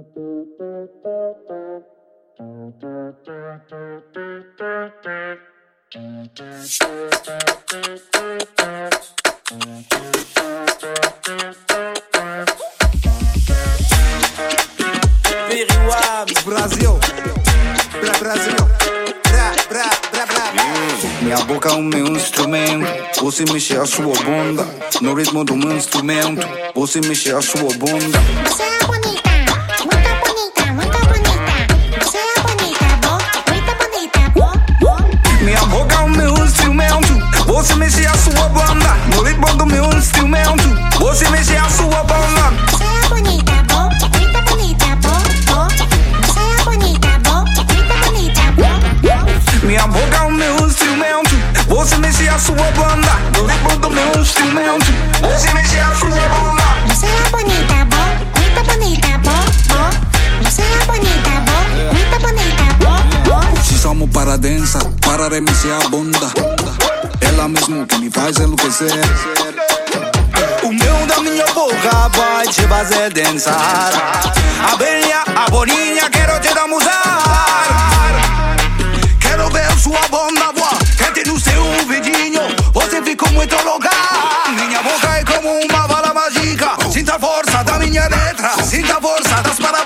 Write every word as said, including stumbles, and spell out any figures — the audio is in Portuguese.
Brasil, Bra Brasil, Bra Bra Bra Bra. Minha boca é o meu instrumento, você mexe a sua bunda. No ritmo do meu instrumento, você mexe a sua bunda. Você é bonita, muito bonita, muito bonita. Você é bonita, bo, muito bonita, bo, bo. Minha boca é o meu instrumento, você mexe a sua bunda. No ritmo do meu instrumento, você mexe a sua bunda. Você é bonita, bo, muito bonita, bo, bo. Você é bonita, bo, muito bonita, bo, bo. Minha boca é o meu instrumento, você mexe a sua bunda. No ritmo do meu instrumento, você mexe a sua bunda. Você é bonita, bo, muito bonita, bo, bo. Você é bonita, bo, muito bonita, bo, bo. Se somos para a dança, para remexer a bunda. Ela mesmo que me faz enlouquecer. O meu da minha boca vai te fazer dançar. A velha, a boninha, quero te damuzar. Quero ver sua bunda voar, quente no seu vidinho. Você ficou muito louca. Minha boca é como uma bala mágica. Sinta a força da minha letra, sinta a força das palavras.